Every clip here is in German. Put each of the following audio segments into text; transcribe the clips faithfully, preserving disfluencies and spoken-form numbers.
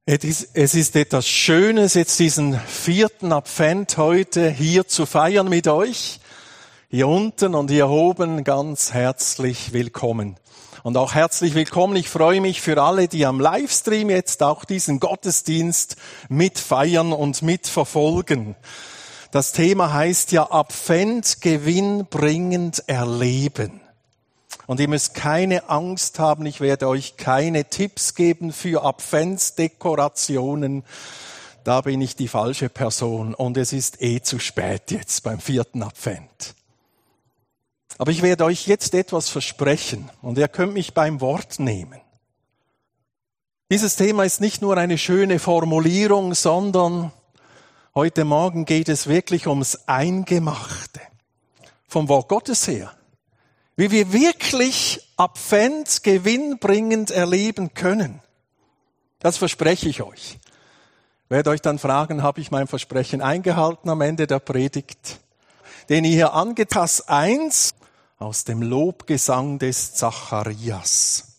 Es ist etwas Schönes, jetzt diesen vierten Advent heute hier zu feiern mit euch. Hier unten und hier oben ganz herzlich willkommen. Und auch herzlich willkommen, ich freue mich für alle, die am Livestream jetzt auch diesen Gottesdienst mitfeiern und mitverfolgen. Das Thema heißt ja Advent gewinnbringend erleben. Und ihr müsst keine Angst haben, ich werde euch keine Tipps geben für Adventsdekorationen. Da bin ich die falsche Person und es ist eh zu spät jetzt beim vierten Advent. Aber ich werde euch jetzt etwas versprechen und ihr könnt mich beim Wort nehmen. Dieses Thema ist nicht nur eine schöne Formulierung, sondern heute Morgen geht es wirklich ums Eingemachte. Vom Wort Gottes her. Wie wir wirklich Advent gewinnbringend erleben können. Das verspreche ich euch. Ich werde euch dann fragen, habe ich mein Versprechen eingehalten am Ende der Predigt? Den ihr hier angetastet, eins aus dem Lobgesang des Zacharias.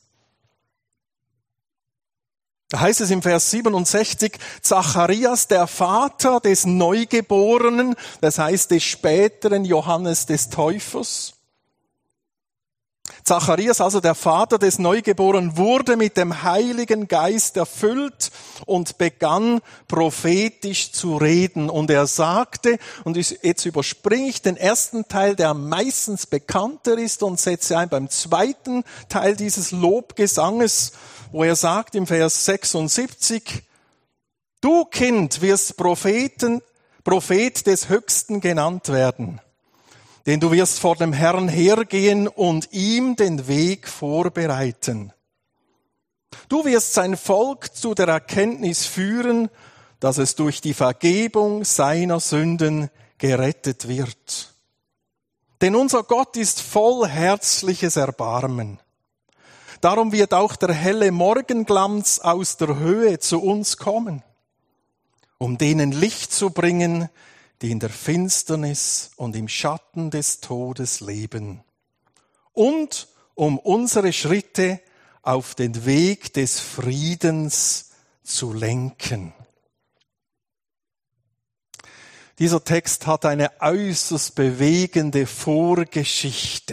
Da heißt es im Vers siebenundsechzig, Zacharias, der Vater des Neugeborenen, das heißt des späteren Johannes des Täufers. Zacharias, also der Vater des Neugeborenen, wurde mit dem Heiligen Geist erfüllt und begann prophetisch zu reden. Und er sagte, und jetzt überspringe ich den ersten Teil, der meistens bekannter ist, und setze ein beim zweiten Teil dieses Lobgesanges, wo er sagt im Vers sechsundsiebzig, du Kind wirst Propheten, Prophet des Höchsten genannt werden. Denn du wirst vor dem Herrn hergehen und ihm den Weg vorbereiten. Du wirst sein Volk zu der Erkenntnis führen, dass es durch die Vergebung seiner Sünden gerettet wird. Denn unser Gott ist voll herzliches Erbarmen. Darum wird auch der helle Morgenglanz aus der Höhe zu uns kommen, um denen Licht zu bringen, die in der Finsternis und im Schatten des Todes leben. Und um unsere Schritte auf den Weg des Friedens zu lenken. Dieser Text hat eine äußerst bewegende Vorgeschichte.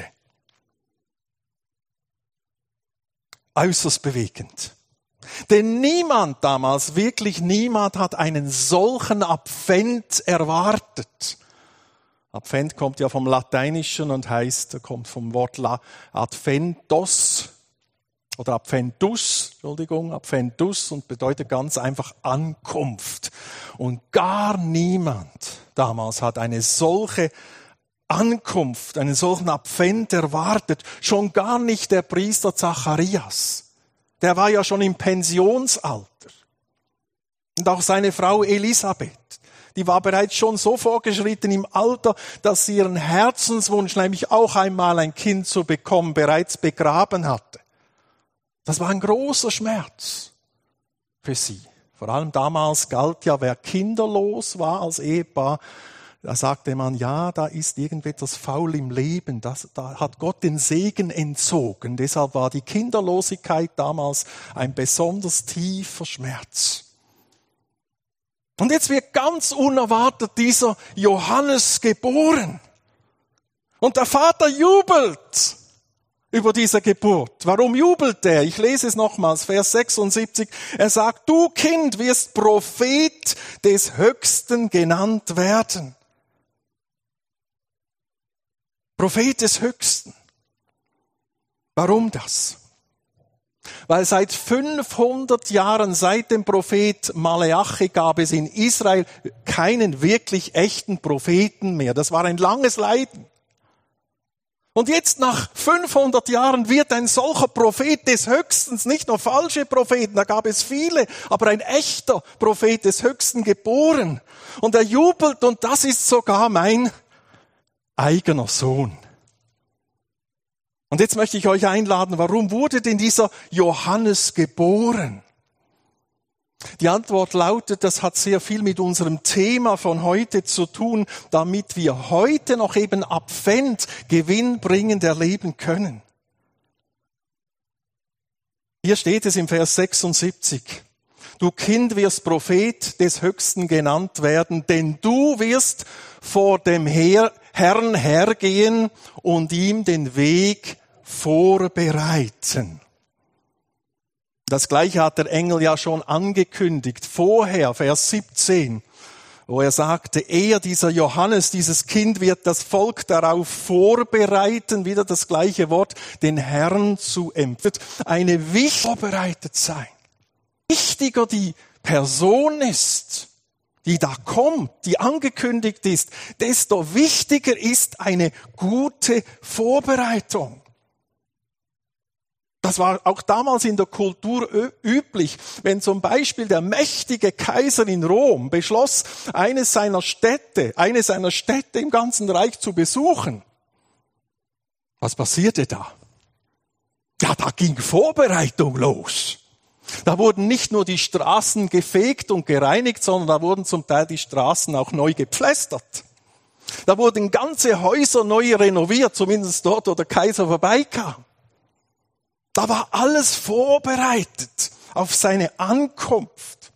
Äußerst bewegend. Denn niemand damals, wirklich niemand, hat einen solchen Advent erwartet. Advent kommt ja vom Lateinischen und heißt, kommt vom Wort Adventos oder Adventus, Entschuldigung, Adventus und bedeutet ganz einfach Ankunft. Und gar niemand damals hat eine solche Ankunft, einen solchen Advent erwartet. Schon gar nicht der Priester Zacharias. Der war ja schon im Pensionsalter. Und auch seine Frau Elisabeth, die war bereits schon so vorgeschritten im Alter, dass sie ihren Herzenswunsch, nämlich auch einmal ein Kind zu bekommen, bereits begraben hatte. Das war ein großer Schmerz für sie. Vor allem damals galt ja, wer kinderlos war als Ehepaar, da sagte man, ja, da ist irgendetwas faul im Leben, das, da hat Gott den Segen entzogen. Deshalb war die Kinderlosigkeit damals ein besonders tiefer Schmerz. Und jetzt wird ganz unerwartet dieser Johannes geboren. Und der Vater jubelt über diese Geburt. Warum jubelt er? Ich lese es nochmals, Vers sechsundsiebzig. Er sagt, du Kind wirst Prophet des Höchsten genannt werden. Prophet des Höchsten. Warum das? Weil seit fünfhundert Jahren, seit dem Prophet Maleachi, gab es in Israel keinen wirklich echten Propheten mehr. Das war ein langes Leiden. Und jetzt nach fünfhundert Jahren wird ein solcher Prophet des Höchsten, nicht nur falsche Propheten, da gab es viele, aber ein echter Prophet des Höchsten geboren. Und er jubelt und das ist sogar mein eigener Sohn. Und jetzt möchte ich euch einladen, warum wurde denn dieser Johannes geboren? Die Antwort lautet, das hat sehr viel mit unserem Thema von heute zu tun, damit wir heute noch eben Advent gewinnbringend erleben können. Hier steht es im Vers sechsundsiebzig. Du Kind wirst Prophet des Höchsten genannt werden, denn du wirst vor dem Herr, Herrn hergehen und ihm den Weg vorbereiten. Das Gleiche hat der Engel ja schon angekündigt, vorher, Vers siebzehn, wo er sagte, er, dieser Johannes, dieses Kind wird das Volk darauf vorbereiten, wieder das gleiche Wort, den Herrn zu empfangen. Eine wichtig vorbereitet sein. Wichtiger die Person ist, die da kommt, die angekündigt ist, desto wichtiger ist eine gute Vorbereitung. Das war auch damals in der Kultur üblich, wenn zum Beispiel der mächtige Kaiser in Rom beschloss, eines seiner Städte, eine seiner Städte im ganzen Reich zu besuchen. Was passierte da? Ja, da ging Vorbereitung los. Da wurden nicht nur die Straßen gefegt und gereinigt, sondern da wurden zum Teil die Straßen auch neu gepflastert. Da wurden ganze Häuser neu renoviert, zumindest dort, wo der Kaiser vorbeikam. Da war alles vorbereitet auf seine Ankunft.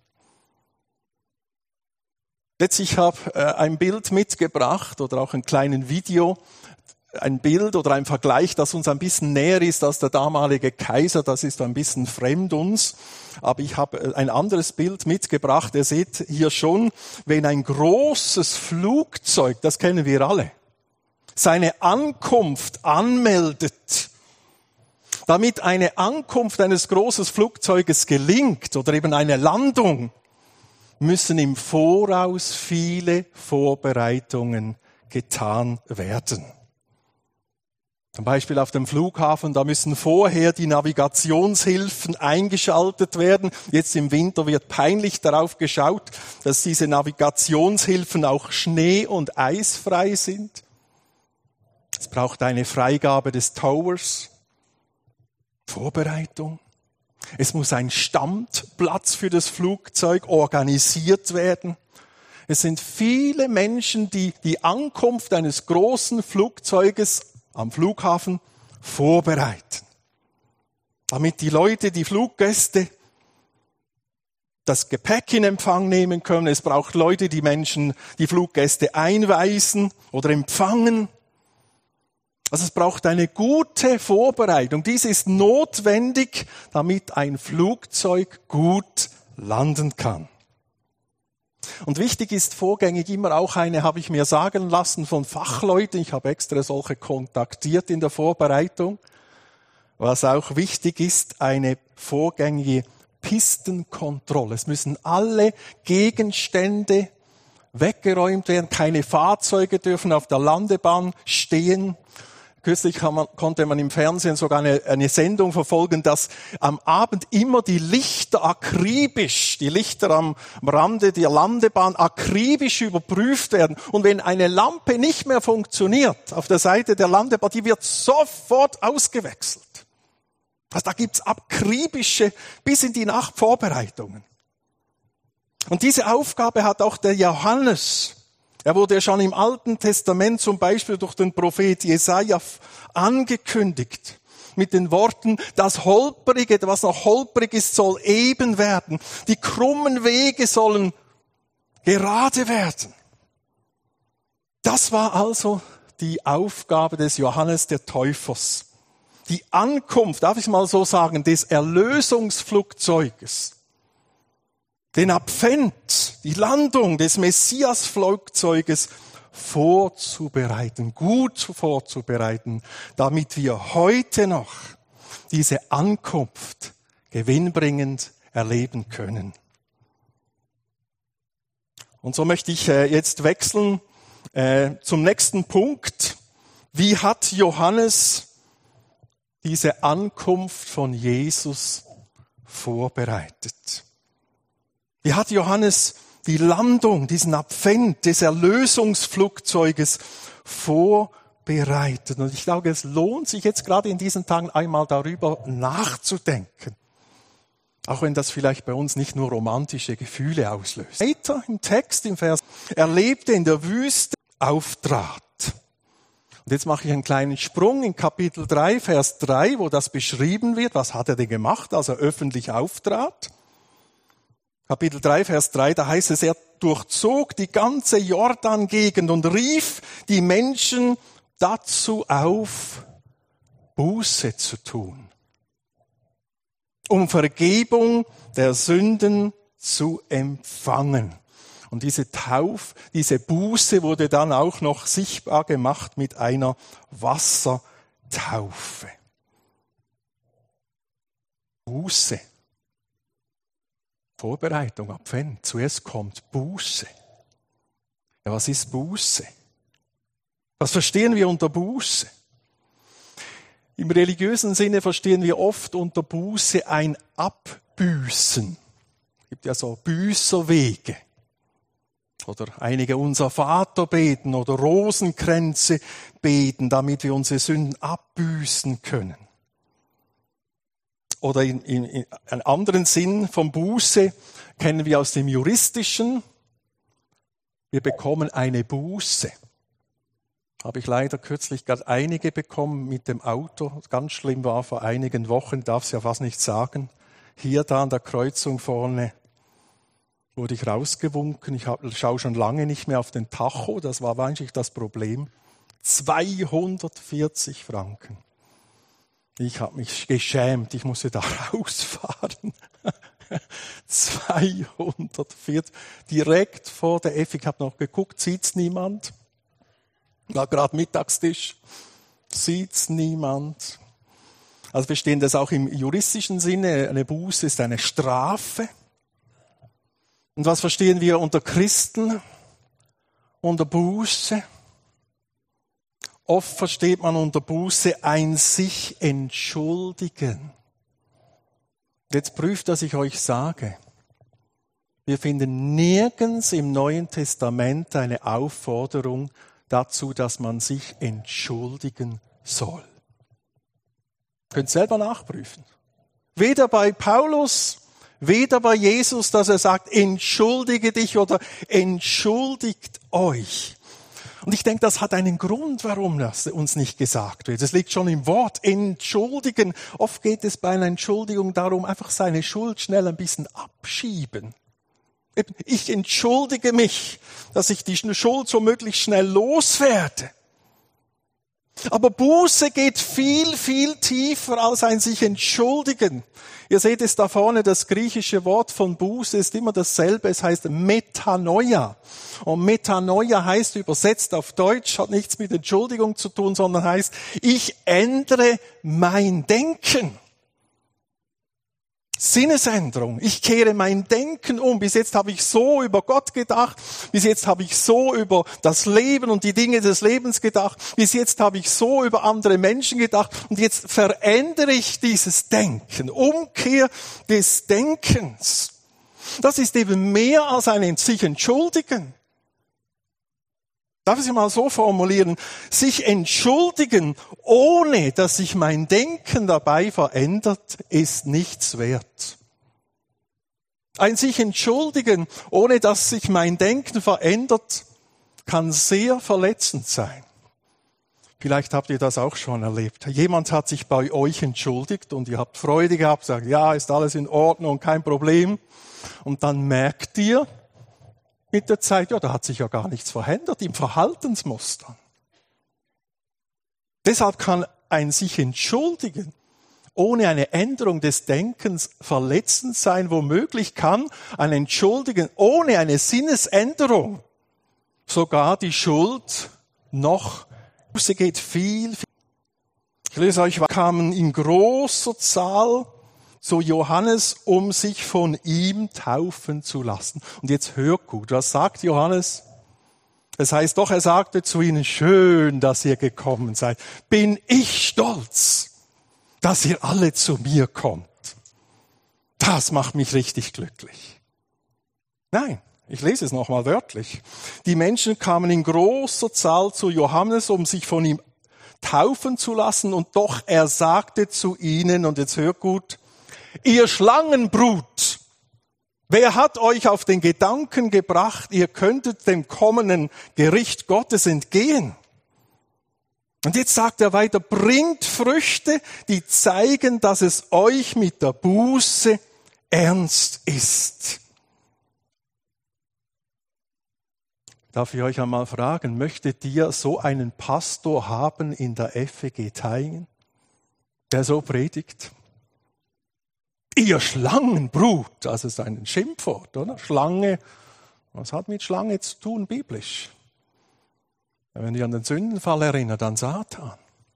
Letztlich habe ich ein Bild mitgebracht oder auch ein kleines Video, ein Bild oder ein Vergleich, das uns ein bisschen näher ist als der damalige Kaiser. Das ist ein bisschen fremd uns. Aber ich habe ein anderes Bild mitgebracht. Ihr seht hier schon, wenn ein großes Flugzeug, das kennen wir alle, seine Ankunft anmeldet, damit eine Ankunft eines großen Flugzeuges gelingt oder eben eine Landung, müssen im Voraus viele Vorbereitungen getan werden. Zum Beispiel auf dem Flughafen, da müssen vorher die Navigationshilfen eingeschaltet werden. Jetzt im Winter wird peinlich darauf geschaut, dass diese Navigationshilfen auch schnee- und eisfrei sind. Es braucht eine Freigabe des Towers. Vorbereitung. Es muss ein Standplatz für das Flugzeug organisiert werden. Es sind viele Menschen, die die Ankunft eines großen Flugzeuges am Flughafen vorbereiten. Damit die Leute, die Fluggäste, das Gepäck in Empfang nehmen können. Es braucht Leute, die Menschen, die Fluggäste einweisen oder empfangen. Also es braucht eine gute Vorbereitung. Dies ist notwendig, damit ein Flugzeug gut landen kann. Und wichtig ist vorgängig immer auch eine, habe ich mir sagen lassen von Fachleuten, ich habe extra solche kontaktiert in der Vorbereitung, was auch wichtig ist, eine vorgängige Pistenkontrolle. Es müssen alle Gegenstände weggeräumt werden, keine Fahrzeuge dürfen auf der Landebahn stehen. Kürzlich kann man, konnte man im Fernsehen sogar eine, eine Sendung verfolgen, dass am Abend immer die Lichter akribisch, die Lichter am Rande der Landebahn akribisch überprüft werden. Und wenn eine Lampe nicht mehr funktioniert auf der Seite der Landebahn, die wird sofort ausgewechselt. Also da gibt's akribische, bis in die Nacht Vorbereitungen. Und diese Aufgabe hat auch der Johannes. Er wurde ja schon im Alten Testament zum Beispiel durch den Prophet Jesaja angekündigt. Mit den Worten, das Holprige, was noch holprig ist, soll eben werden. Die krummen Wege sollen gerade werden. Das war also die Aufgabe des Johannes der Täufers. Die Ankunft, darf ich mal so sagen, des Erlösungsflugzeuges. Den Advent, die Landung des Messias-Flugzeuges vorzubereiten, gut vorzubereiten, damit wir heute noch diese Ankunft gewinnbringend erleben können. Und so möchte ich jetzt wechseln äh, zum nächsten Punkt. Wie hat Johannes diese Ankunft von Jesus vorbereitet? Wie hat Johannes die Landung, diesen Advent des Erlösungsflugzeuges vorbereitet? Und ich glaube, es lohnt sich jetzt gerade in diesen Tagen einmal darüber nachzudenken. Auch wenn das vielleicht bei uns nicht nur romantische Gefühle auslöst. Weiter im Text, im Vers, er lebte in der Wüste, auftrat. Und jetzt mache ich einen kleinen Sprung in Kapitel drei, Vers drei, wo das beschrieben wird. Was hat er denn gemacht, als er öffentlich auftrat? Kapitel drei, Vers drei, da heißt es, er durchzog die ganze Jordan-Gegend und rief die Menschen dazu auf, Buße zu tun, um Vergebung der Sünden zu empfangen. Und diese Tauf, diese Buße wurde dann auch noch sichtbar gemacht mit einer Wassertaufe. Buße. Vorbereitung, Advent. Zuerst kommt Buße. Ja, was ist Buße? Was verstehen wir unter Buße? Im religiösen Sinne verstehen wir oft unter Buße ein Abbüßen. Es gibt ja so Büßerwege. Oder einige Unser Vater beten oder Rosenkränze beten, damit wir unsere Sünden abbüßen können. Oder in, in, in einen anderen Sinn von Buße kennen wir aus dem Juristischen. Wir bekommen eine Buße. Habe ich leider kürzlich gerade einige bekommen mit dem Auto. Ganz schlimm war vor einigen Wochen, darf es ja fast nicht sagen. Hier da an der Kreuzung vorne wurde ich rausgewunken. Ich schaue schon lange nicht mehr auf den Tacho. Das war eigentlich das Problem. zweihundertvierzig Franken. Ich habe mich geschämt, ich musste da rausfahren. zweihundertvierzig, direkt vor der Effi. Ich habe noch geguckt, sieht's niemand? War gerade Mittagstisch, sieht's niemand? Also wir verstehen das auch im juristischen Sinne. Eine Buße ist eine Strafe. Und was verstehen wir unter Christen? Unter Buße? Oft versteht man unter Buße ein sich entschuldigen. Jetzt prüft, was ich euch sage. Wir finden nirgends im Neuen Testament eine Aufforderung dazu, dass man sich entschuldigen soll. Ihr könnt selber nachprüfen. Weder bei Paulus, weder bei Jesus, dass er sagt, entschuldige dich oder entschuldigt euch. Und ich denke, das hat einen Grund, warum das uns nicht gesagt wird. Es liegt schon im Wort, entschuldigen. Oft geht es bei einer Entschuldigung darum, einfach seine Schuld schnell ein bisschen abschieben. Ich entschuldige mich, dass ich die Schuld so möglichst schnell loswerde. Aber Buße geht viel, viel tiefer als ein sich entschuldigen. Ihr seht es da vorne, das griechische Wort von Buße ist immer dasselbe. Es heißt Metanoia. Und Metanoia heißt übersetzt auf Deutsch, hat nichts mit Entschuldigung zu tun, sondern heißt, ich ändere mein Denken. Sinnesänderung. Ich kehre mein Denken um. Bis jetzt habe ich so über Gott gedacht. Bis jetzt habe ich so über das Leben und die Dinge des Lebens gedacht. Bis jetzt habe ich so über andere Menschen gedacht. Und jetzt verändere ich dieses Denken. Umkehr des Denkens. Das ist eben mehr als ein sich entschuldigen. Darf ich es mal so formulieren? Sich entschuldigen, ohne dass sich mein Denken dabei verändert, ist nichts wert. Ein sich entschuldigen, ohne dass sich mein Denken verändert, kann sehr verletzend sein. Vielleicht habt ihr das auch schon erlebt. Jemand hat sich bei euch entschuldigt und ihr habt Freude gehabt, sagt, ja, ist alles in Ordnung, kein Problem. Und dann merkt ihr, mit der Zeit, ja, da hat sich ja gar nichts verändert im Verhaltensmuster. Deshalb kann ein sich entschuldigen, ohne eine Änderung des Denkens verletzend sein. Womöglich kann ein Entschuldigen ohne eine Sinnesänderung sogar die Schuld noch, es geht viel, viel. Ich lese euch, kamen in großer Zahl zu Johannes, um sich von ihm taufen zu lassen. Und jetzt hört gut, was sagt Johannes? Das heißt doch, er sagte zu ihnen, schön, dass ihr gekommen seid. Bin ich stolz, dass ihr alle zu mir kommt. Das macht mich richtig glücklich. Nein, ich lese es nochmal wörtlich. Die Menschen kamen in großer Zahl zu Johannes, um sich von ihm taufen zu lassen. Und doch er sagte zu ihnen, und jetzt hört gut, ihr Schlangenbrut, wer hat euch auf den Gedanken gebracht, ihr könntet dem kommenden Gericht Gottes entgehen? Und jetzt sagt er weiter, bringt Früchte, die zeigen, dass es euch mit der Buße ernst ist. Darf ich euch einmal fragen, möchtet ihr so einen Pastor haben in der F E G Thayngen, der so predigt? Ihr Schlangenbrut, also es ist ein Schimpfwort, oder? Schlange, was hat mit Schlange zu tun, biblisch? Wenn ihr an den Sündenfall erinnert, an Satan.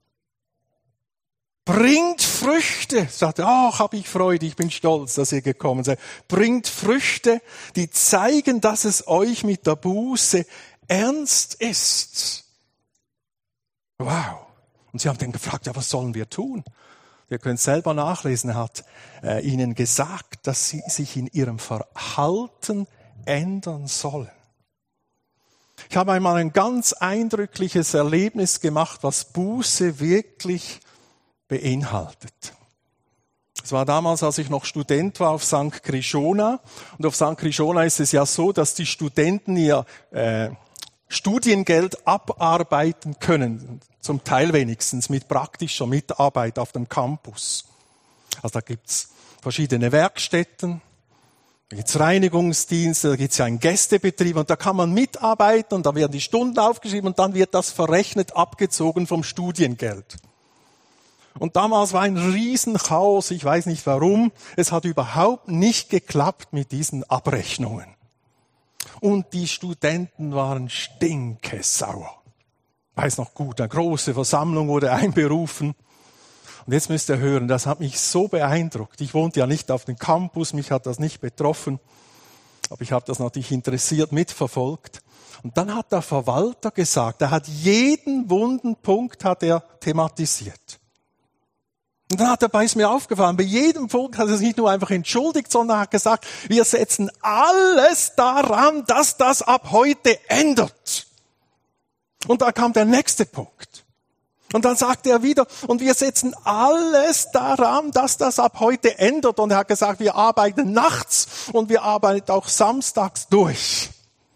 Bringt Früchte, sagt er, ach, habe ich Freude, ich bin stolz, dass ihr gekommen seid. Bringt Früchte, die zeigen, dass es euch mit der Buße ernst ist. Wow. Und sie haben dann gefragt, ja, was sollen wir tun? Ihr könnt selber nachlesen, er hat äh, ihnen gesagt, dass sie sich in ihrem Verhalten ändern sollen. Ich habe einmal ein ganz eindrückliches Erlebnis gemacht, was Buße wirklich beinhaltet. Es war damals, als ich noch Student war auf Sankt Krishona. Und auf Sankt Krishona ist es ja so, dass die Studenten ihr äh, Studiengeld abarbeiten können, zum Teil wenigstens mit praktischer Mitarbeit auf dem Campus. Also da gibt's verschiedene Werkstätten, da gibt's Reinigungsdienste, da gibt's ja einen Gästebetrieb und da kann man mitarbeiten und da werden die Stunden aufgeschrieben und dann wird das verrechnet, abgezogen vom Studiengeld. Und damals war ein Riesenchaos, ich weiß nicht warum, es hat überhaupt nicht geklappt mit diesen Abrechnungen. Und die Studenten waren stinkesauer. Weiß noch gut, eine große Versammlung wurde einberufen. Und jetzt müsst ihr hören, das hat mich so beeindruckt. Ich wohnte ja nicht auf dem Campus, mich hat das nicht betroffen. Aber ich habe das natürlich interessiert mitverfolgt. Und dann hat der Verwalter gesagt, er hat jeden wunden Punkt hat er thematisiert. Und dann hat er bei mir aufgefallen, bei jedem Punkt hat er sich nicht nur einfach entschuldigt, sondern hat gesagt, wir setzen alles daran, dass das ab heute ändert. Und da kam der nächste Punkt. Und dann sagte er wieder, und wir setzen alles daran, dass das ab heute ändert. Und er hat gesagt, wir arbeiten nachts und wir arbeiten auch samstags durch.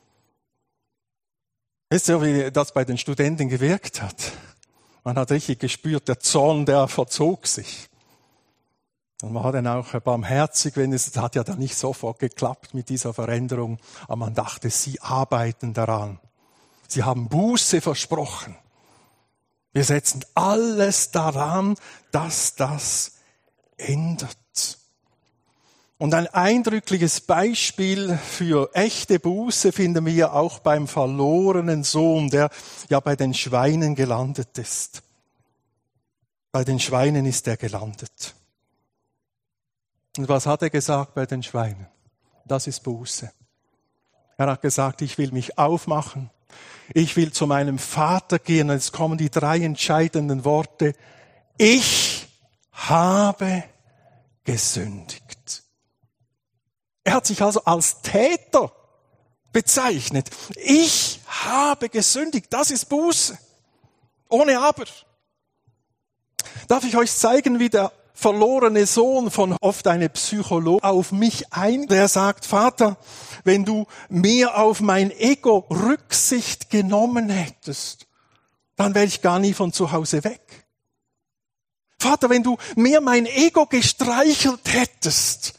Wisst ihr, wie das bei den Studenten gewirkt hat? Man hat richtig gespürt, der Zorn, der verzog sich. Und man war dann auch barmherzig, wenn es, es hat ja dann nicht sofort geklappt mit dieser Veränderung, aber man dachte, sie arbeiten daran. Sie haben Buße versprochen. Wir setzen alles daran, dass das ändert. Und ein eindrückliches Beispiel für echte Buße finden wir auch beim verlorenen Sohn, der ja bei den Schweinen gelandet ist. Bei den Schweinen ist er gelandet. Und was hat er gesagt bei den Schweinen? Das ist Buße. Er hat gesagt, ich will mich aufmachen. Ich will zu meinem Vater gehen. Und jetzt kommen die drei entscheidenden Worte. Ich habe gesündigt. Er hat sich also als Täter bezeichnet. Ich habe gesündigt. Das ist Buße. Ohne Aber. Darf ich euch zeigen, wie der verlorene Sohn von oft eine Psychologe auf mich ein, der sagt, Vater, wenn du mehr auf mein Ego Rücksicht genommen hättest, dann wäre ich gar nie von zu Hause weg. Vater, wenn du mehr mein Ego gestreichelt hättest,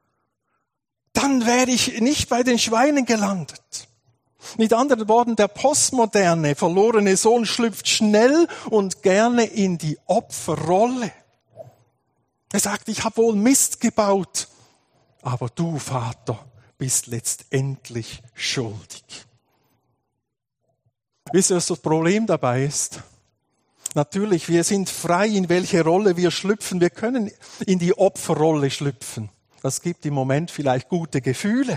dann wäre ich nicht bei den Schweinen gelandet. Mit anderen Worten, der postmoderne, verlorene Sohn schlüpft schnell und gerne in die Opferrolle. Er sagt, ich habe wohl Mist gebaut, aber du, Vater, bist letztendlich schuldig. Wisst ihr, was das Problem dabei ist? Natürlich, wir sind frei, in welche Rolle wir schlüpfen. Wir können in die Opferrolle schlüpfen. Das gibt im Moment vielleicht gute Gefühle.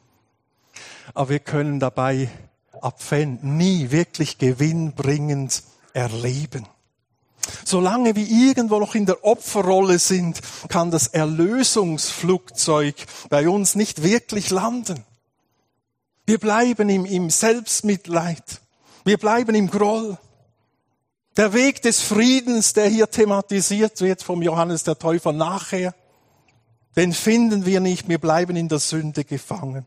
Aber wir können dabei Advent nie wirklich gewinnbringend erleben. Solange wir irgendwo noch in der Opferrolle sind, kann das Erlösungsflugzeug bei uns nicht wirklich landen. Wir bleiben im, im Selbstmitleid. Wir bleiben im Groll. Der Weg des Friedens, der hier thematisiert wird vom Johannes der Täufer nachher, den finden wir nicht, wir bleiben in der Sünde gefangen.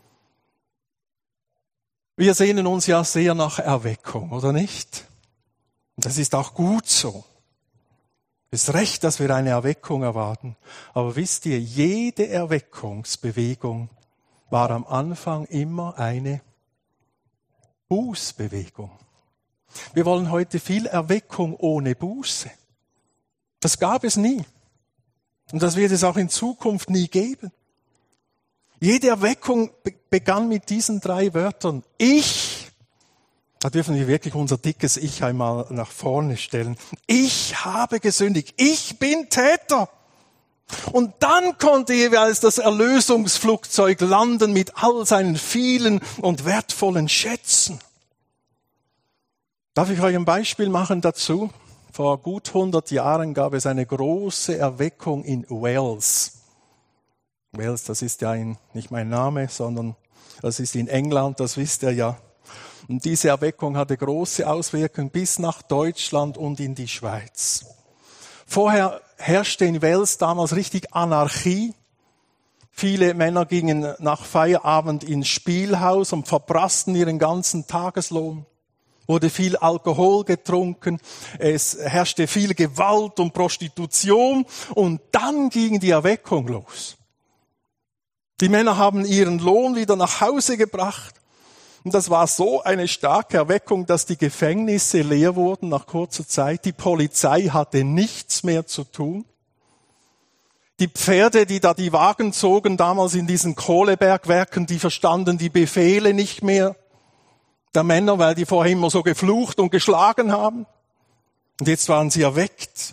Wir sehnen uns ja sehr nach Erweckung, oder nicht? Und das ist auch gut so. Es ist recht, dass wir eine Erweckung erwarten. Aber wisst ihr, jede Erweckungsbewegung war am Anfang immer eine Bußbewegung. Wir wollen heute viel Erweckung ohne Buße. Das gab es nie. Und das wird es auch in Zukunft nie geben. Jede Erweckung begann mit diesen drei Wörtern. Ich, da dürfen wir wirklich unser dickes Ich einmal nach vorne stellen. Ich habe gesündigt. Ich bin Täter. Und dann konnte jeweils das Erlösungsflugzeug landen mit all seinen vielen und wertvollen Schätzen. Darf ich euch ein Beispiel machen dazu? Vor gut hundert Jahren gab es eine große Erweckung in Wales. Wales, das ist ja ein, nicht mein Name, sondern das ist in England, das wisst ihr ja. Und diese Erweckung hatte große Auswirkungen bis nach Deutschland und in die Schweiz. Vorher herrschte in Wales damals richtig Anarchie. Viele Männer gingen nach Feierabend ins Spielhaus und verprassten ihren ganzen Tageslohn. Wurde viel Alkohol getrunken, es herrschte viel Gewalt und Prostitution und dann ging die Erweckung los. Die Männer haben ihren Lohn wieder nach Hause gebracht und das war so eine starke Erweckung, dass die Gefängnisse leer wurden nach kurzer Zeit. Die Polizei hatte nichts mehr zu tun. Die Pferde, die da die Wagen zogen, damals in diesen Kohlebergwerken, die verstanden die Befehle nicht mehr der Männer, weil die vorher immer so geflucht und geschlagen haben. Und jetzt waren sie erweckt.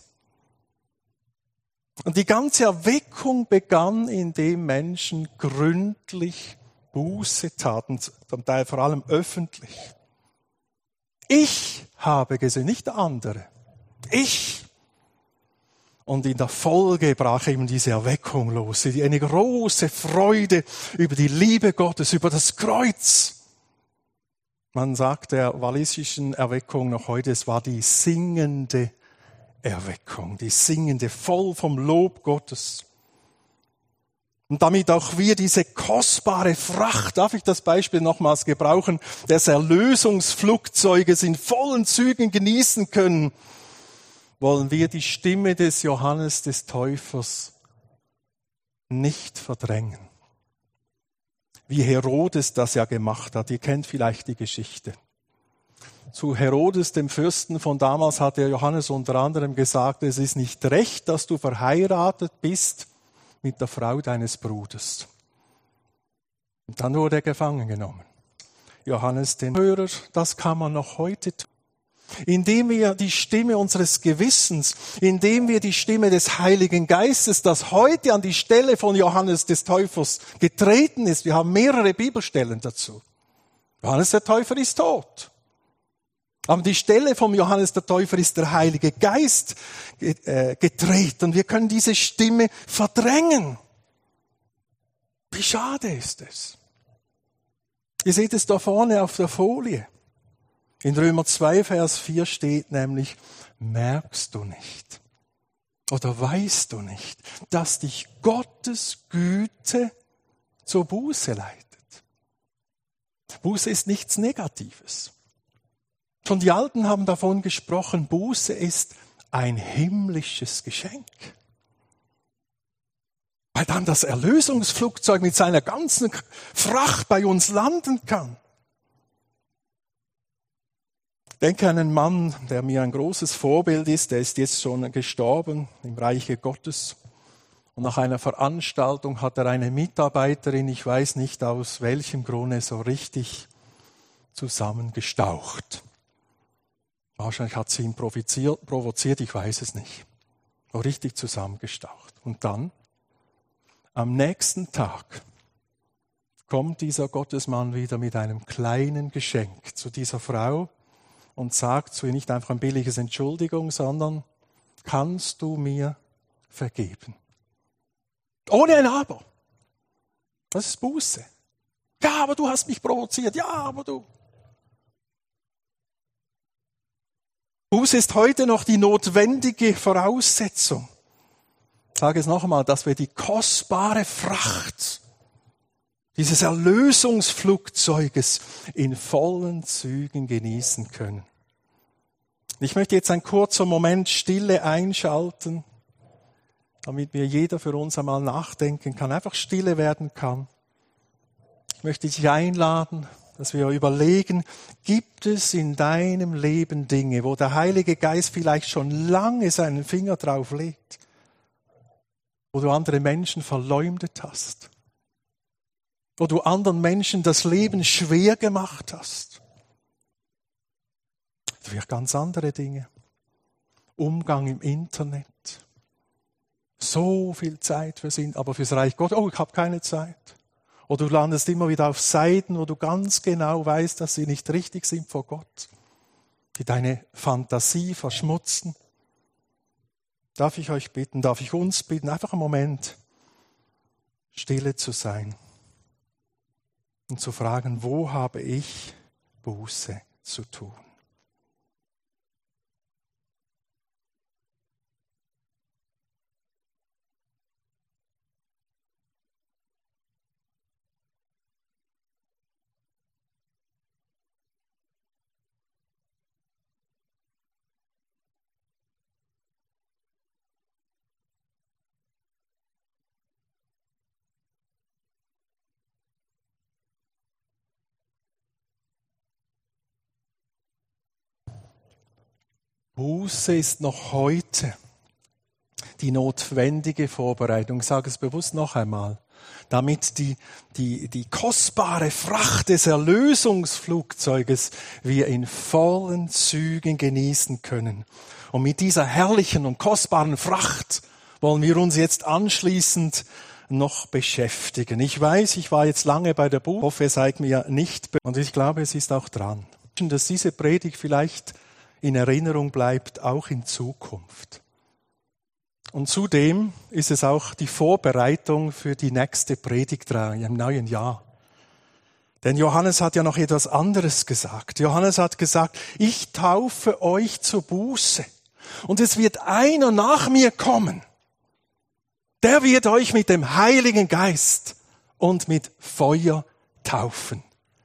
Und die ganze Erweckung begann, indem Menschen gründlich Buße taten, zum Teil vor allem öffentlich. Ich habe gesündigt, nicht der andere. Ich. Und in der Folge brach eben diese Erweckung los. Eine große Freude über die Liebe Gottes, über das Kreuz. Man sagt der walisischen Erweckung noch heute, es war die singende Erweckung, die singende, voll vom Lob Gottes. Und damit auch wir diese kostbare Fracht, darf ich das Beispiel nochmals gebrauchen, des Erlösungsflugzeuges in vollen Zügen genießen können, wollen wir die Stimme des Johannes des Täufers nicht verdrängen. Wie Herodes das ja gemacht hat. Ihr kennt vielleicht die Geschichte. Zu Herodes, dem Fürsten von damals, hat der Johannes unter anderem gesagt, es ist nicht recht, dass du verheiratet bist mit der Frau deines Bruders. Und dann wurde er gefangen genommen. Johannes den Hörer, das kann man noch heute tun. Indem wir die Stimme unseres Gewissens, indem wir die Stimme des Heiligen Geistes, das heute an die Stelle von Johannes des Täufers getreten ist, wir haben mehrere Bibelstellen dazu. Johannes der Täufer ist tot. Aber die Stelle von Johannes der Täufer ist der Heilige Geist getreten. Wir können diese Stimme verdrängen. Wie schade ist es. Ihr seht es da vorne auf der Folie. In Römer zwei, Vers vier steht nämlich, merkst du nicht oder weißt du nicht, dass dich Gottes Güte zur Buße leitet? Buße ist nichts Negatives. Schon die Alten haben davon gesprochen, Buße ist ein himmlisches Geschenk. Weil dann das Erlösungsflugzeug mit seiner ganzen Fracht bei uns landen kann. Ich denke an einen Mann, der mir ein großes Vorbild ist, der ist jetzt schon gestorben im Reiche Gottes. Und nach einer Veranstaltung hat er eine Mitarbeiterin, ich weiß nicht aus welchem Grunde, so richtig zusammengestaucht. Wahrscheinlich hat sie ihn provoziert, ich weiß es nicht. So richtig zusammengestaucht. Und dann, am nächsten Tag, kommt dieser Gottesmann wieder mit einem kleinen Geschenk zu dieser Frau und sagt zu ihr nicht einfach ein billiges Entschuldigung, sondern kannst du mir vergeben? Ohne ein Aber. Das ist Buße. Ja, aber du hast mich provoziert. Ja, aber du. Buße ist heute noch die notwendige Voraussetzung. Ich sage es noch einmal, dass wir die kostbare Fracht dieses Erlösungsflugzeuges in vollen Zügen genießen können. Ich möchte jetzt einen kurzen Moment Stille einschalten, damit wir jeder für uns einmal nachdenken kann, einfach stille werden kann. Ich möchte dich einladen, dass wir überlegen, gibt es in deinem Leben Dinge, wo der Heilige Geist vielleicht schon lange seinen Finger drauf legt, wo du andere Menschen verleumdet hast, wo du anderen Menschen das Leben schwer gemacht hast. Vielleicht ganz andere Dinge. Umgang im Internet. So viel Zeit für sind, aber fürs Reich Gottes, oh, ich habe keine Zeit. Oder du landest immer wieder auf Seiten, wo du ganz genau weißt, dass sie nicht richtig sind vor Gott, die deine Fantasie verschmutzen. Darf ich euch bitten, darf ich uns bitten, einfach einen Moment stille zu sein und zu fragen, wo habe ich Buße zu tun? Buße ist noch heute die notwendige Vorbereitung. Ich sage es bewusst noch einmal, damit die, die, die kostbare Fracht des Erlösungsflugzeuges wir in vollen Zügen genießen können. Und mit dieser herrlichen und kostbaren Fracht wollen wir uns jetzt anschließend noch beschäftigen. Ich weiß, ich war jetzt lange bei der Buße, ich hoffe, ihr seid mir nicht, be- und ich glaube, es ist auch dran, dass diese Predigt vielleicht in Erinnerung bleibt, auch in Zukunft. Und zudem ist es auch die Vorbereitung für die nächste Predigtreihe im neuen Jahr. Denn Johannes hat ja noch etwas anderes gesagt. Johannes hat gesagt, ich taufe euch zur Buße. Und es wird einer nach mir kommen. Der wird euch mit dem Heiligen Geist und mit Feuer taufen.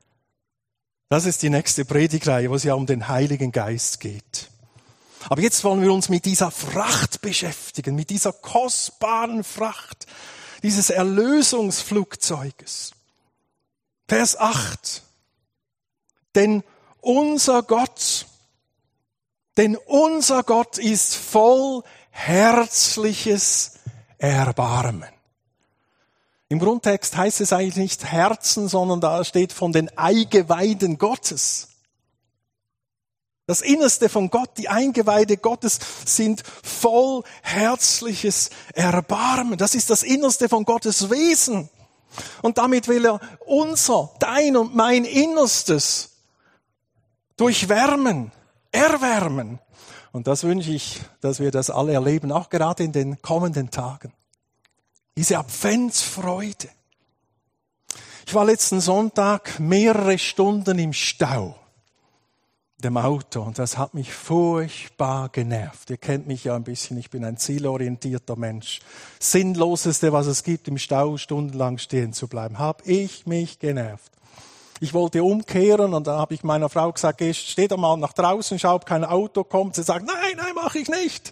Das ist die nächste Predigtreihe, wo es ja um den Heiligen Geist geht. Aber jetzt wollen wir uns mit dieser Fracht beschäftigen, mit dieser kostbaren Fracht, dieses Erlösungsflugzeuges. Vers acht. Denn unser Gott, denn unser Gott ist voll herzliches Erbarmen. Im Grundtext heißt es eigentlich nicht Herzen, sondern da steht von den Eingeweiden Gottes. Das Innerste von Gott, die Eingeweide Gottes sind voll herzliches Erbarmen. Das ist das Innerste von Gottes Wesen. Und damit will er unser, dein und mein Innerstes durchwärmen, erwärmen. Und das wünsche ich, dass wir das alle erleben, auch gerade in den kommenden Tagen. Diese Adventsfreude. Ich war letzten Sonntag mehrere Stunden im Stau, dem Auto, und das hat mich furchtbar genervt. Ihr kennt mich ja ein bisschen, ich bin ein zielorientierter Mensch. Sinnloseste, was es gibt, im Stau stundenlang stehen zu bleiben, habe ich mich genervt. Ich wollte umkehren und da habe ich meiner Frau gesagt, geh, steh doch mal nach draußen, schau, ob kein Auto kommt. Sie sagt, nein, nein, mache ich nicht.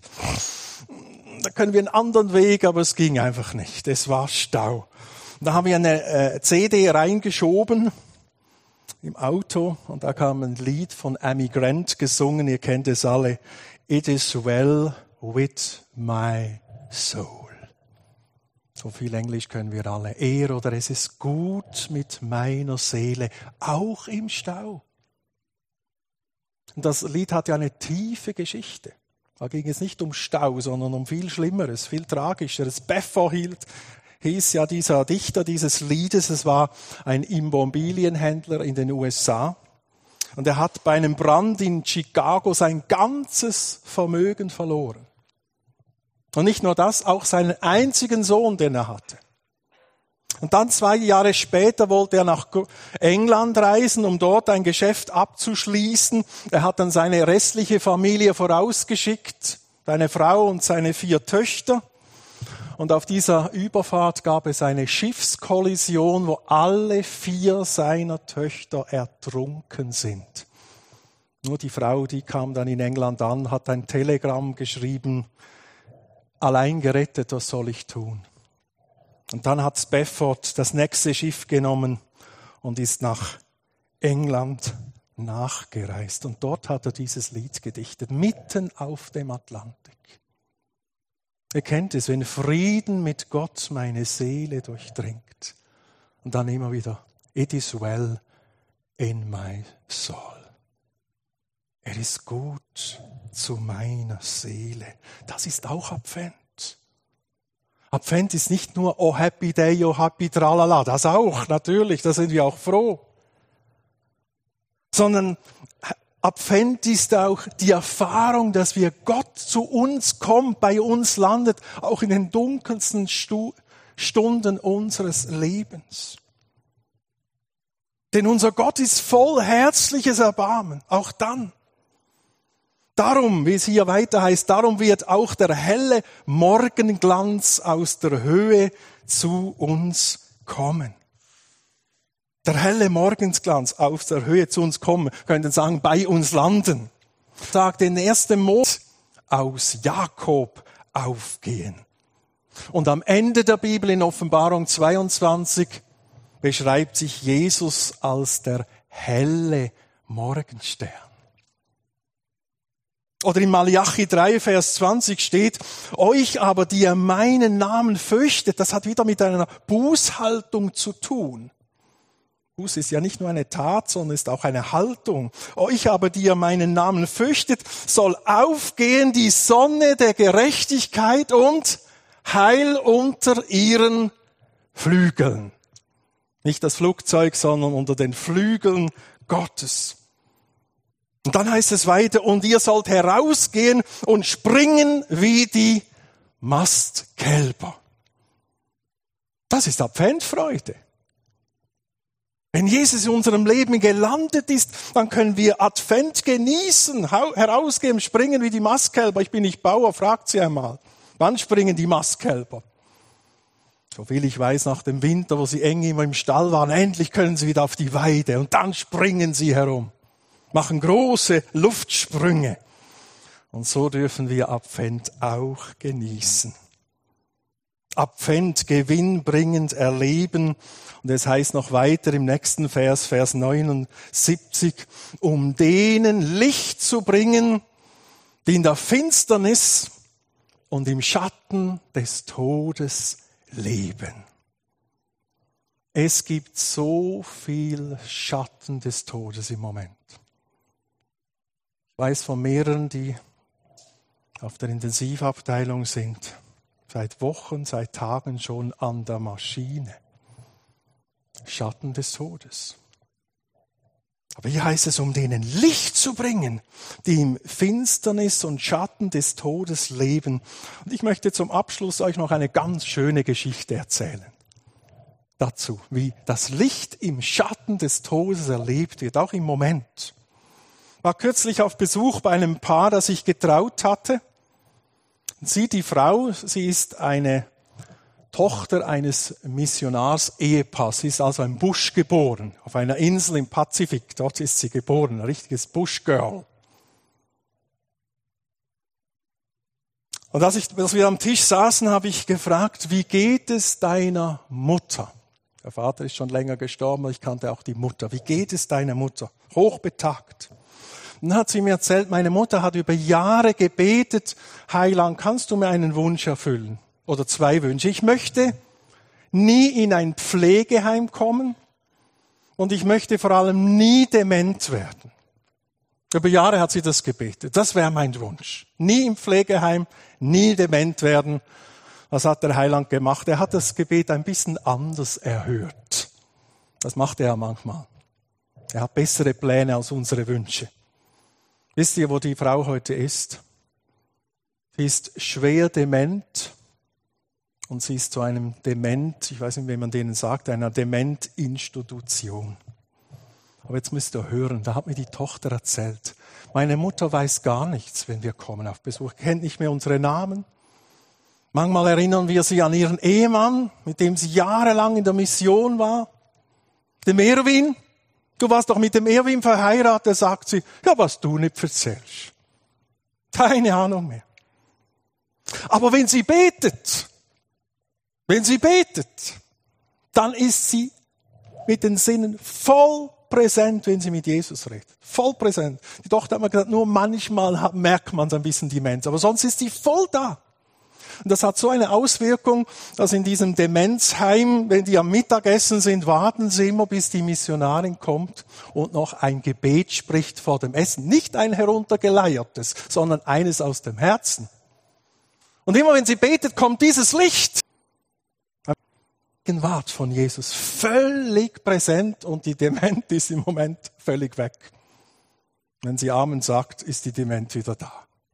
Da können wir einen anderen Weg, aber es ging einfach nicht. Es war Stau. Und da haben wir eine äh, C D reingeschoben im Auto und da kam ein Lied von Amy Grant gesungen. Ihr kennt es alle. It is well with my soul. So viel Englisch können wir alle. Er oder es ist gut mit meiner Seele, auch im Stau. Und das Lied hat ja eine tiefe Geschichte. Da ging es nicht um Stau, sondern um viel Schlimmeres, viel Tragischeres. Beffer hielt, hieß ja dieser Dichter dieses Liedes. Es war ein Immobilienhändler in den U S A. Und er hat bei einem Brand in Chicago sein ganzes Vermögen verloren. Und nicht nur das, auch seinen einzigen Sohn, den er hatte. Und dann zwei Jahre später wollte er nach England reisen, um dort ein Geschäft abzuschließen. Er hat dann seine restliche Familie vorausgeschickt, seine Frau und seine vier Töchter. Und auf dieser Überfahrt gab es eine Schiffskollision, wo alle vier seiner Töchter ertrunken sind. Nur die Frau, die kam dann in England an, hat ein Telegramm geschrieben, allein gerettet, was soll ich tun? Und dann hat Spafford das nächste Schiff genommen und ist nach England nachgereist. Und dort hat er dieses Lied gedichtet, mitten auf dem Atlantik. Ihr kennt es, wenn Frieden mit Gott meine Seele durchdringt. Und dann immer wieder, it is well in my soul. Er ist gut zu meiner Seele. Das ist auch Advent. Advent ist nicht nur, oh happy day, oh happy tralala, das auch, natürlich, da sind wir auch froh. Sondern Advent ist auch die Erfahrung, dass wir Gott zu uns kommt, bei uns landet, auch in den dunkelsten Stu- Stunden unseres Lebens. Denn unser Gott ist voll herzliches Erbarmen, auch dann. Darum, wie es hier weiter heißt, darum wird auch der helle Morgenglanz aus der Höhe zu uns kommen. Der helle Morgenglanz aus der Höhe zu uns kommen, könnten sagen, bei uns landen. Sagt den ersten Mond aus Jakob aufgehen. Und am Ende der Bibel in Offenbarung zweiundzwanzig beschreibt sich Jesus als der helle Morgenstern. Oder in Malachi drei, Vers zwanzig steht, euch aber, die ihr meinen Namen fürchtet, das hat wieder mit einer Bußhaltung zu tun. Buß ist ja nicht nur eine Tat, sondern ist auch eine Haltung. Euch aber, die ihr meinen Namen fürchtet, soll aufgehen die Sonne der Gerechtigkeit und Heil unter ihren Flügeln. Nicht das Flugzeug, sondern unter den Flügeln Gottes. Und dann heißt es weiter, und ihr sollt herausgehen und springen wie die Mastkälber. Das ist Adventfreude. Wenn Jesus in unserem Leben gelandet ist, dann können wir Advent genießen, herausgehen, springen wie die Mastkälber. Ich bin nicht Bauer, fragt sie einmal. Wann springen die Mastkälber? So viel ich weiß, nach dem Winter, wo sie eng immer im Stall waren, endlich können sie wieder auf die Weide und dann springen sie herum. Machen große Luftsprünge. Und so dürfen wir Advent auch genießen. Advent gewinnbringend erleben. Und es heißt noch weiter im nächsten Vers, Vers neunundsiebzig, um denen Licht zu bringen, die in der Finsternis und im Schatten des Todes leben. Es gibt so viel Schatten des Todes im Moment. Ich weiß von mehreren, die auf der Intensivabteilung sind, seit Wochen, seit Tagen schon an der Maschine. Schatten des Todes. Aber hier heißt es, um denen Licht zu bringen, die im Finsternis und Schatten des Todes leben. Und ich möchte zum Abschluss euch noch eine ganz schöne Geschichte erzählen. Dazu, wie das Licht im Schatten des Todes erlebt wird, auch im Moment. Ich war kürzlich auf Besuch bei einem Paar, das sich getraut hatte. Und sie, die Frau, sie ist eine Tochter eines Missionars-Ehepaars. Sie ist also im Busch geboren, auf einer Insel im Pazifik. Dort ist sie geboren, ein richtiges Bushgirl. Und als, ich, als wir am Tisch saßen, habe ich gefragt, wie geht es deiner Mutter? Der Vater ist schon länger gestorben, aber ich kannte auch die Mutter. Wie geht es deiner Mutter? Hochbetagt. Und dann hat sie mir erzählt, meine Mutter hat über Jahre gebetet, Heiland, kannst du mir einen Wunsch erfüllen? Oder zwei Wünsche. Ich möchte nie in ein Pflegeheim kommen und ich möchte vor allem nie dement werden. Über Jahre hat sie das gebetet. Das wäre mein Wunsch. Nie im Pflegeheim, nie dement werden. Was hat der Heiland gemacht? Er hat das Gebet ein bisschen anders erhört. Das macht er manchmal. Er hat bessere Pläne als unsere Wünsche. Wisst ihr, wo die Frau heute ist? Sie ist schwer dement und sie ist zu einem Dement, ich weiß nicht, wie man denen sagt, einer Dementinstitution. Aber jetzt müsst ihr hören, da hat mir die Tochter erzählt, meine Mutter weiß gar nichts, wenn wir kommen auf Besuch, kennt nicht mehr unsere Namen. Manchmal erinnern wir sie an ihren Ehemann, mit dem sie jahrelang in der Mission war, dem Erwin. Du warst doch mit dem Erwin verheiratet, sagt sie. Ja, was du nicht erzählst. Keine Ahnung mehr. Aber wenn sie betet, wenn sie betet, dann ist sie mit den Sinnen voll präsent, wenn sie mit Jesus redet. Voll präsent. Die Tochter hat mir gesagt, nur manchmal merkt man so ein bisschen Demenz, aber sonst ist sie voll da. Und das hat so eine Auswirkung, dass in diesem Demenzheim, wenn die am Mittagessen sind, warten sie immer, bis die Missionarin kommt und noch ein Gebet spricht vor dem Essen. Nicht ein heruntergeleiertes, sondern eines aus dem Herzen. Und immer wenn sie betet, kommt dieses Licht. Gegenwart von Jesus, völlig präsent, und die Dement ist im Moment völlig weg. Wenn sie Amen sagt, ist die Dement wieder da.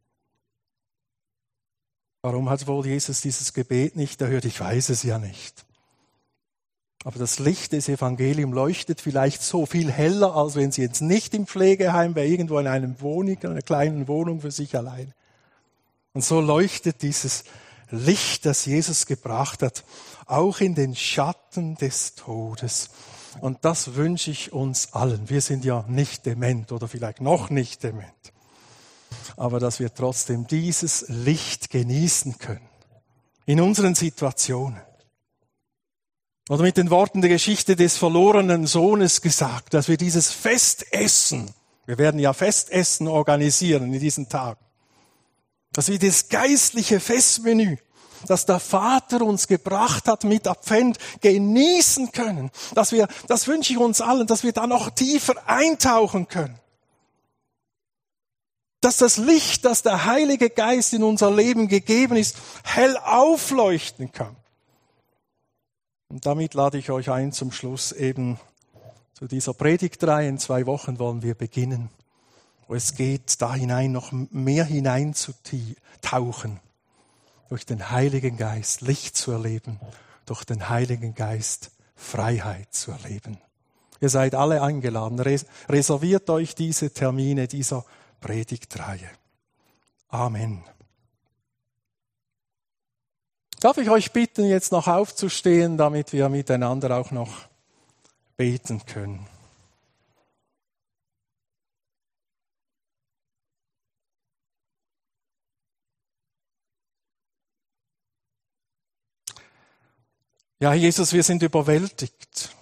Warum hat wohl Jesus dieses Gebet nicht erhört? Ich weiß es ja nicht. Aber das Licht des Evangeliums leuchtet vielleicht so viel heller, als wenn sie jetzt nicht im Pflegeheim wäre, irgendwo in einem Wohnung, in einer kleinen Wohnung für sich allein. Und so leuchtet dieses Licht, das Jesus gebracht hat, auch in den Schatten des Todes. Und das wünsche ich uns allen. Wir sind ja nicht dement oder vielleicht noch nicht dement. Aber dass wir trotzdem dieses Licht genießen können. In unseren Situationen. Oder mit den Worten der Geschichte des verlorenen Sohnes gesagt, dass wir dieses Festessen, wir werden ja Festessen organisieren in diesen Tagen, dass wir das geistliche Festmenü, das der Vater uns gebracht hat mit Advent, genießen können. Dass wir, das wünsche ich uns allen, dass wir da noch tiefer eintauchen können. Dass das Licht, das der Heilige Geist in unser Leben gegeben ist, hell aufleuchten kann. Und damit lade ich euch ein zum Schluss eben zu dieser Predigtreihe. In zwei Wochen wollen wir beginnen, wo es geht, da hinein noch mehr hineinzutauchen, durch den Heiligen Geist Licht zu erleben, durch den Heiligen Geist Freiheit zu erleben. Ihr seid alle eingeladen. Reserviert euch diese Termine dieser Predigtreihe. Amen. Darf ich euch bitten, jetzt noch aufzustehen, damit wir miteinander auch noch beten können. Ja, Jesus, wir sind überwältigt,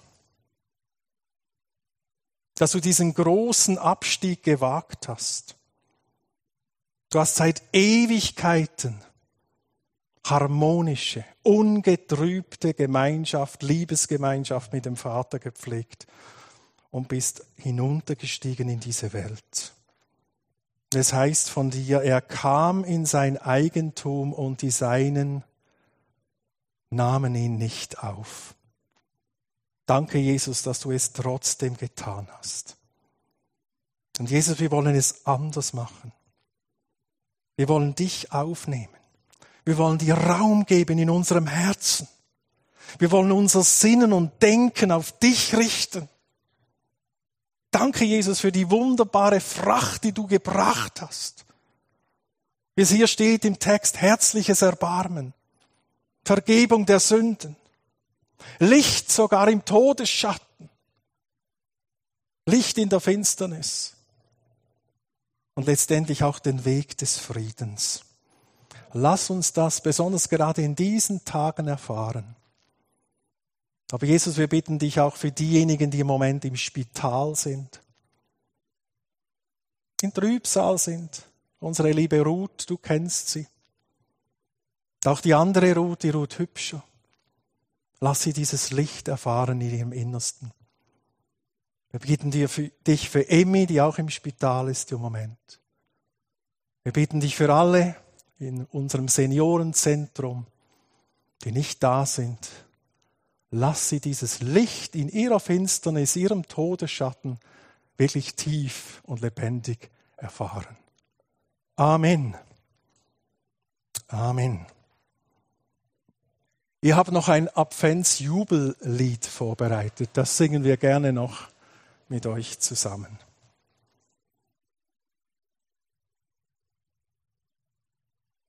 dass du diesen großen Abstieg gewagt hast. Du hast seit Ewigkeiten harmonische, ungetrübte Gemeinschaft, Liebesgemeinschaft mit dem Vater gepflegt und bist hinuntergestiegen in diese Welt. Es heißt von dir, er kam in sein Eigentum und die Seinen nahmen ihn nicht auf. Danke, Jesus, dass du es trotzdem getan hast. Und Jesus, wir wollen es anders machen. Wir wollen dich aufnehmen. Wir wollen dir Raum geben in unserem Herzen. Wir wollen unser Sinnen und Denken auf dich richten. Danke, Jesus, für die wunderbare Fracht, die du gebracht hast. Wie es hier steht im Text, herzliches Erbarmen, Vergebung der Sünden, Licht sogar im Todesschatten, Licht in der Finsternis und letztendlich auch den Weg des Friedens. Lass uns das besonders gerade in diesen Tagen erfahren. Aber Jesus, wir bitten dich auch für diejenigen, die im Moment im Spital sind, in Trübsal sind. Unsere liebe Ruth, du kennst sie. Auch die andere Ruth, die Ruth Hübscher. Lass sie dieses Licht erfahren in ihrem Innersten. Wir bitten dir für, dich für Emmy, die auch im Spital ist im Moment. Wir bitten dich für alle in unserem Seniorenzentrum, die nicht da sind. Lass sie dieses Licht in ihrer Finsternis, ihrem Todesschatten wirklich tief und lebendig erfahren. Amen. Amen. Ihr habt noch ein Adventsjubellied vorbereitet. Das singen wir gerne noch mit euch zusammen.